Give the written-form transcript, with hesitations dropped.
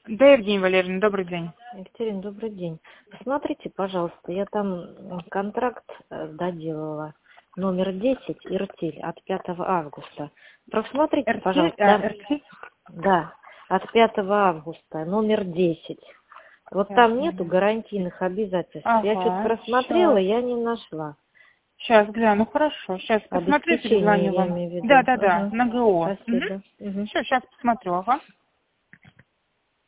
Да, Евгения Валерьевна, добрый день. Екатерина, добрый день. Посмотрите, пожалуйста, я там контракт доделала. Номер 10, Иртиль, от 5 августа. Просмотрите, пожалуйста. Иртиль? Да, от 5 августа, номер 10. Вот там нету гарантийных обязательств. Я что-то просмотрела, я не нашла. Сейчас гляну, хорошо. Сейчас посмотрю, Обеспечение, перезвоню я вам. имею в виду. Да, на ГО. Спасибо. Сейчас посмотрю, ага.